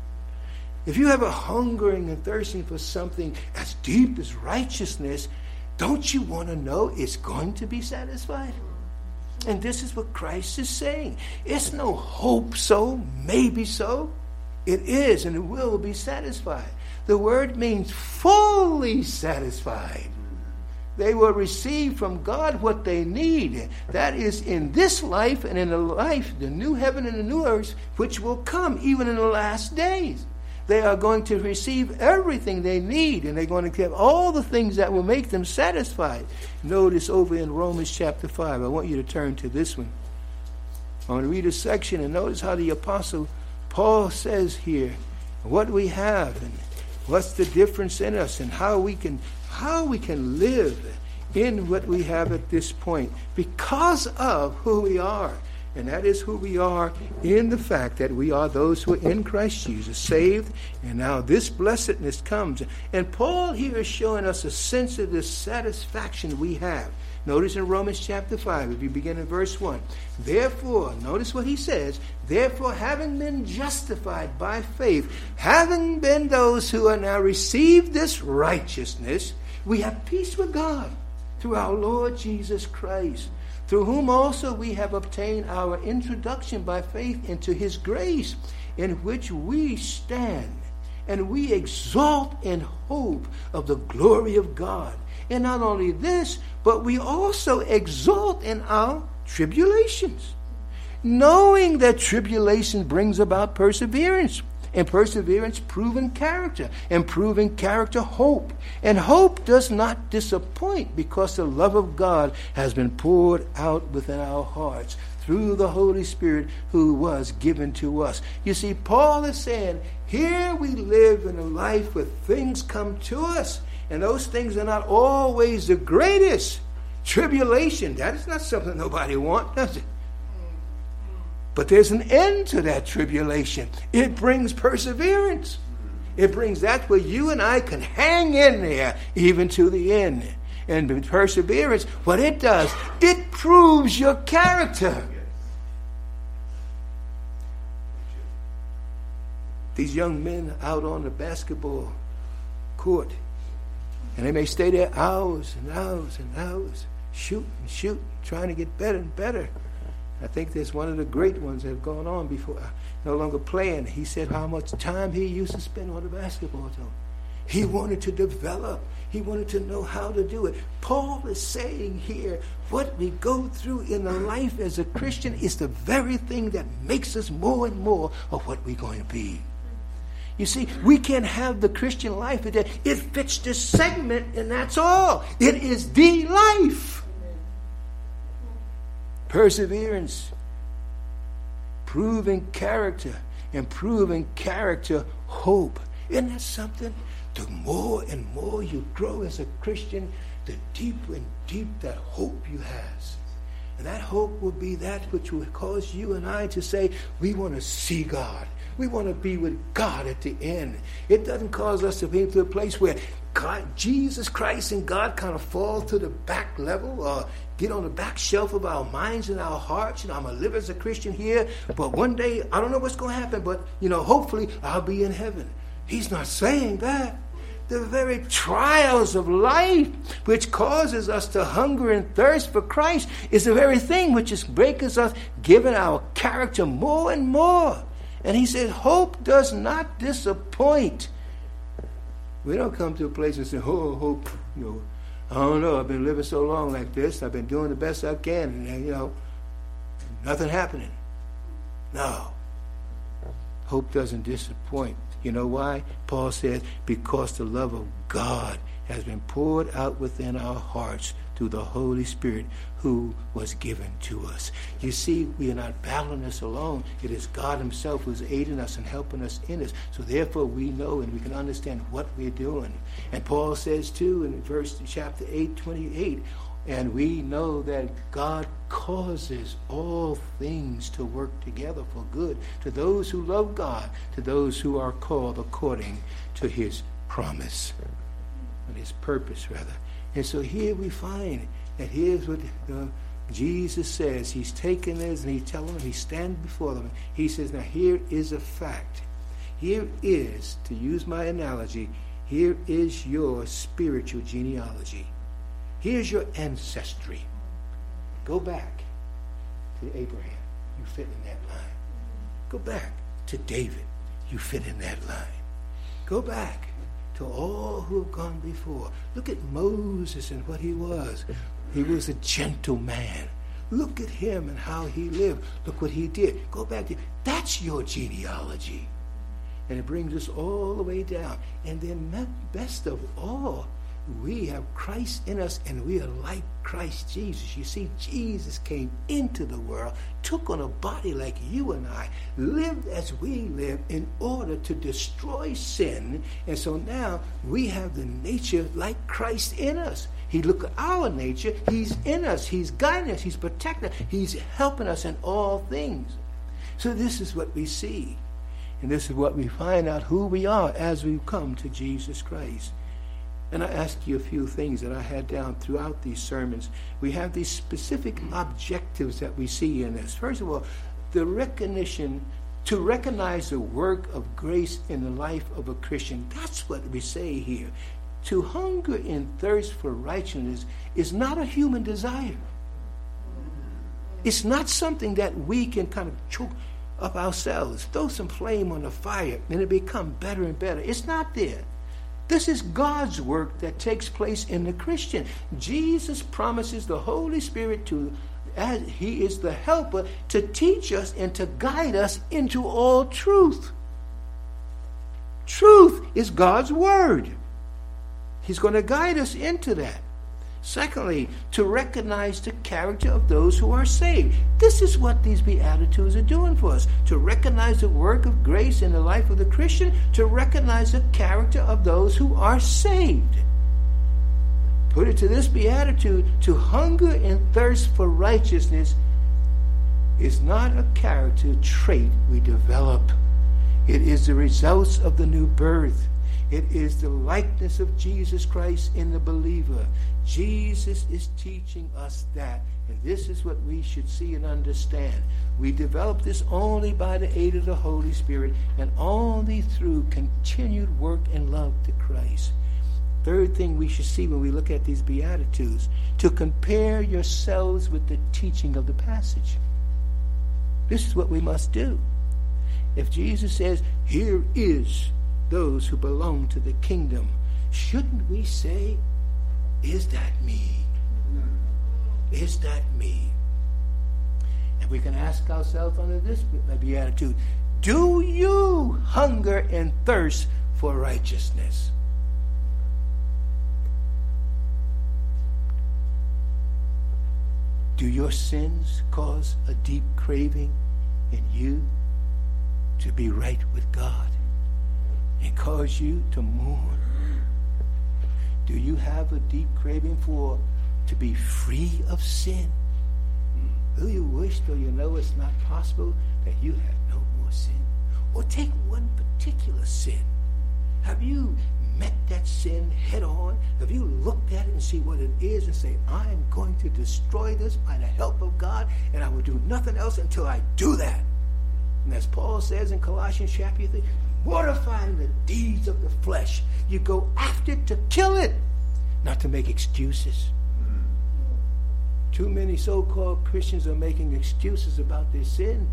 If you have a hungering and thirsting for something as deep as righteousness, don't you want to know it's going to be satisfied? And this is what Christ is saying. It's no hope so, maybe so. It is, and it will be satisfied. The word means fully satisfied. They will receive from God what they need. That is in this life and in the life, the new heaven and the new earth, which will come even in the last days. They are going to receive everything they need, and they're going to get all the things that will make them satisfied. Notice over in Romans chapter five. I want you to turn to this one. I want to read a section and notice how the Apostle Paul says here what we have and what's the difference in us and how we can how we can live in what we have at this point because of who we are. And that is who we are in the fact that we are those who are in Christ Jesus, saved, and now this blessedness comes. And Paul here is showing us a sense of the satisfaction we have. Notice in Romans chapter five, if you begin in verse one, therefore, notice what he says, therefore, having been justified by faith, having been those who are now received this righteousness, we have peace with God through our Lord Jesus Christ, through whom also we have obtained our introduction by faith into his grace, in which we stand, and we exalt in hope of the glory of God. And not only this, but we also exult in our tribulations, knowing that tribulation brings about perseverance, and perseverance proven character, and proven character hope. And hope does not disappoint, because the love of God has been poured out within our hearts through the Holy Spirit who was given to us. You see, Paul is saying, here we live in a life where things come to us, and those things are not always the greatest. Tribulation, that is not something nobody wants, does it? But there's an end to that tribulation. It brings perseverance. It brings that where you and I can hang in there even to the end. And perseverance, what it does, it proves your character. These young men out on the basketball court, and they may stay there hours and hours and hours, shoot and shoot, trying to get better and better. I think there's one of the great ones that have gone on before, no longer playing. He said how much time he used to spend on the basketball team. He wanted to develop. He wanted to know how to do it. Paul is saying here, what we go through in the life as a Christian is the very thing that makes us more and more of what we're going to be. You see, we can't have the Christian life. It, it fits this segment, and that's all. It is the life. Perseverance, proving character, and proving character hope. Isn't that something? The more and more you grow as a Christian, the deeper and deep that hope you have. And that hope will be that which will cause you and I to say, we want to see God. We want to be with God at the end. It doesn't cause us to be to a place where God, Jesus Christ and God kind of fall to the back level or get on the back shelf of our minds and our hearts. You know, I'm going to live as a Christian here, but one day, I don't know what's going to happen, but, you know, hopefully I'll be in heaven. He's not saying that. The very trials of life which causes us to hunger and thirst for Christ is the very thing which is breaking us, giving our character more and more. And he said, hope does not disappoint. We don't come to a place and say, oh, hope, you know, I don't know, I've been living so long like this, I've been doing the best I can, and, you know, nothing happening. No. Hope doesn't disappoint. You know why? Paul says, because the love of God has been poured out within our hearts through the Holy Spirit who was given to us. You see, we are not battling this alone. It is God himself who's aiding us and helping us in this. So therefore we know and we can understand what we're doing. And Paul says too in verse chapter eight, twenty-eight, and we know that God causes all things to work together for good to those who love God, to those who are called according to his promise, and his purpose rather. And so here we find that here's what uh, Jesus says. He's taking this and he's telling them, he's standing before them. He says, now here is a fact. Here is, to use my analogy, here is your spiritual genealogy. Here's your ancestry. Go back to Abraham. You fit in that line. Go back to David. You fit in that line. Go back to all who have gone before. Look at Moses and what he was. He was a gentle man. Look at him and how he lived. Look what he did. Go back to, that's your genealogy. And it brings us all the way down. And then best of all, we have Christ in us and we are like Christ Jesus. You see, Jesus came into the world, took on a body like you and I, lived as we live in order to destroy sin. And so now we have the nature like Christ in us. He look at our nature. He's in us. He's guiding us. He's protecting us. He's helping us in all things. So this is what we see. And this is what we find out who we are as we come to Jesus Christ. And I ask you a few things that I had down throughout these sermons. We have these specific objectives that we see in this. First of all, the recognition, to recognize the work of grace in the life of a Christian. That's what we say here. To hunger and thirst for righteousness is not a human desire. It's not something that we can kind of choke up ourselves, throw some flame on the fire, and it become better and better. It's not there. This is God's work that takes place in the Christian. Jesus promises the Holy Spirit to, as he is the helper, to teach us and to guide us into all truth. Truth is God's word. He's going to guide us into that. Secondly, to recognize the character of those who are saved. This is what these Beatitudes are doing for us. To recognize the work of grace in the life of the Christian, to recognize the character of those who are saved. Put it to this Beatitude, to hunger and thirst for righteousness is not a character trait we develop. It is the results of the new birth. It is the likeness of Jesus Christ in the believer. Jesus is teaching us that, and this is what we should see and understand. We develop this only by the aid of the Holy Spirit and only through continued work and love to Christ. Third thing we should see when we look at these Beatitudes, to compare yourselves with the teaching of the passage. This is what we must do. If Jesus says, here is those who belong to the kingdom, shouldn't we say, is that me? Is that me? And we can ask ourselves under this beatitude, do you hunger and thirst for righteousness? Do your sins cause a deep craving in you to be right with God and cause you to mourn? Do you have a deep craving for to be free of sin? Do you wish, though you know it's not possible, that you have no more sin? Or take one particular sin. Have you met that sin head on? Have you looked at it and see what it is and say, I am going to destroy this by the help of God, and I will do nothing else until I do that? And as Paul says in Colossians chapter three, mortifying the deeds of the flesh. You go after it to kill it, not to make excuses. Too many so-called Christians are making excuses about their sins.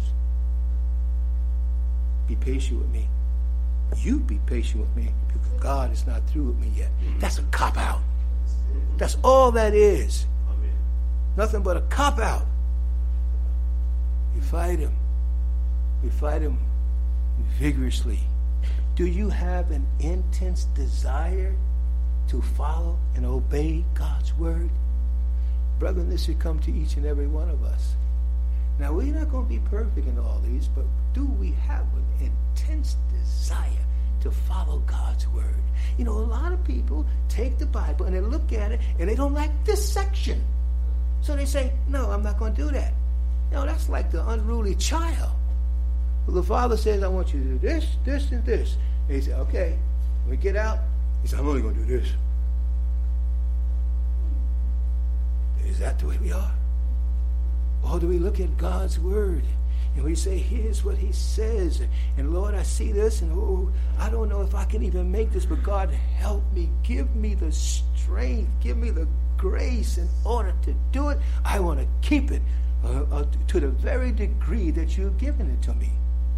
Be patient with me. You be patient with me because God is not through with me yet. That's a cop-out. That's all that is. Nothing but a cop-out. We fight him. We fight him vigorously. Do you have an intense desire to follow and obey God's word? brethren, this should come to each and every one of us. Now, we're not going to be perfect in all these, but do we have an intense desire to follow God's word? You know, a lot of people take the Bible and they look at it and they don't like this section. So they say, no, I'm not going to do that. You know, that's like the unruly child. Well, the father says, I want you to do this, this, and this. And he said, okay. When we get out, he said, I'm only going to do this. Is that the way we are? Or do we look at God's word and we say, here's what he says, and Lord, I see this, and oh, I don't know if I can even make this, but God, help me. Give me the strength. Give me the grace in order to do it. I want to keep it uh, uh, to the very degree that you've given it to me.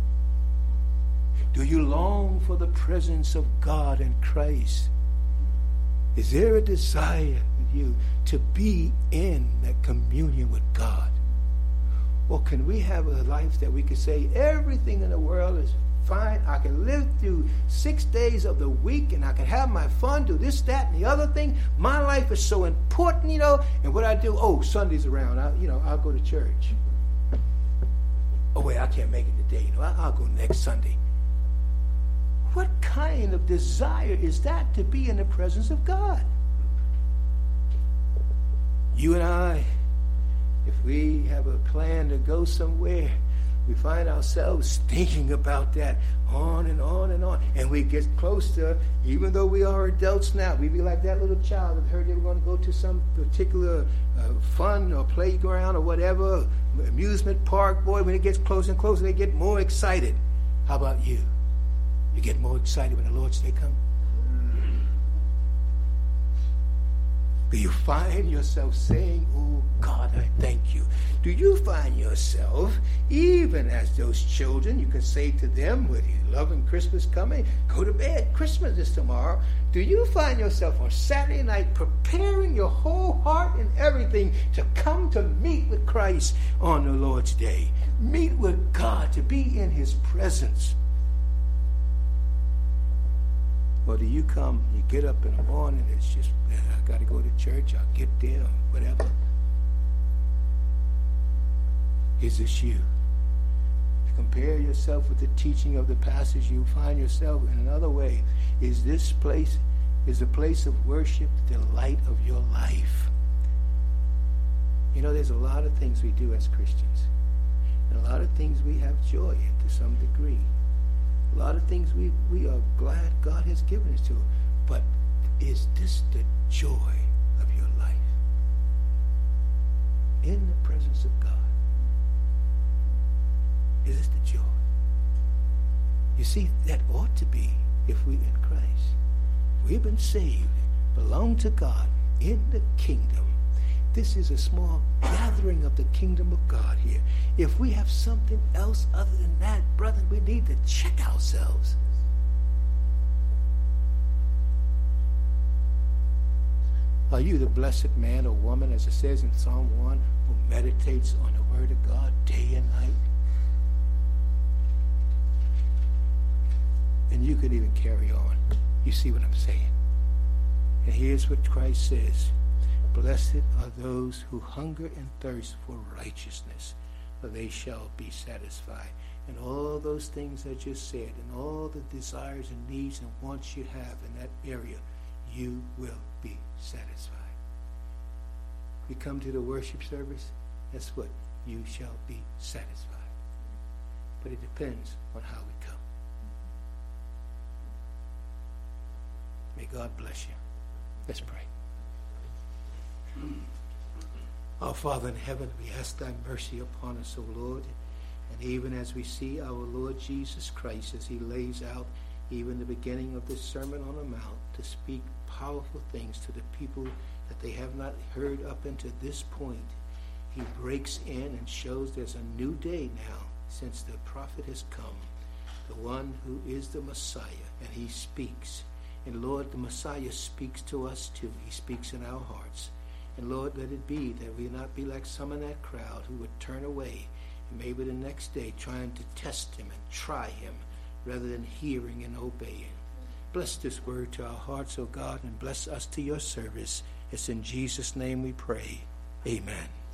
Do you long for the presence of God and Christ? Is there a desire with you to be in that communion with God? Or can we have a life that we could say everything in the world is fine? I can live through six days of the week and I can have my fun, do this, that, and the other thing. My life is so important, you know. And what I do, oh, Sunday's around. I, you know, I'll go to church. Oh, wait, I can't make it today. You know, I, I'll go next Sunday. What kind of desire is that to be in the presence of God? You and I, if we have a plan to go somewhere, we find ourselves thinking about that on and on and on. And we get close to, even though we are adults now, we be like that little child that heard they were going to go to some particular uh, fun or playground or whatever, amusement park. Boy, when it gets closer and closer, they get more excited. How about you? You get more excited when the Lord's Day comes? Do you find yourself saying, oh, God, I thank you? Do you find yourself, even as those children, you can say to them, with you loving Christmas coming, go to bed, Christmas is tomorrow. Do you find yourself on Saturday night preparing your whole heart and everything to come to meet with Christ on the Lord's Day? Meet with God, to be in his presence. Or do you come, you get up in the morning, it's just, I got to go to church, I'll get there, or whatever. Is this you? If you compare yourself with the teaching of the passage, you find yourself in another way. Is this place, is the place of worship the delight of your life? You know, there's a lot of things we do as Christians. And a lot of things we have joy in to some degree. A lot of things we, we are glad God has given us to. But is this the joy of your life? In the presence of God. Is this the joy? You see, that ought to be if we're in Christ. We've been saved, belong to God, in the kingdom. This is a small gathering of the kingdom of God here. If we have something else other than that, brother, we need to check ourselves. Are you the blessed man or woman, as it says in Psalm one, who meditates on the word of God day and night? And you can even carry on. You see what I'm saying? And here's what Christ says. Blessed are those who hunger and thirst for righteousness, for they shall be satisfied. And all those things I just said, and all the desires and needs and wants you have in that area, you will be satisfied. We come to the worship service, that's what? You shall be satisfied. But it depends on how we come. May God bless you. Let's pray. Our Father in heaven, we ask thy mercy upon us, O Lord. And even as we see our Lord Jesus Christ as he lays out even the beginning of this Sermon on the Mount to speak powerful things to the people that they have not heard up until this point, he breaks in and shows there's a new day now since the prophet has come, the one who is the Messiah, and he speaks. And Lord, the Messiah speaks to us too. He speaks in our hearts. And Lord, let it be that we not be like some in that crowd who would turn away and maybe the next day trying to test him and try him rather than hearing and obeying. Bless this word to our hearts, O God, and bless us to your service. It's in Jesus' name we pray. Amen.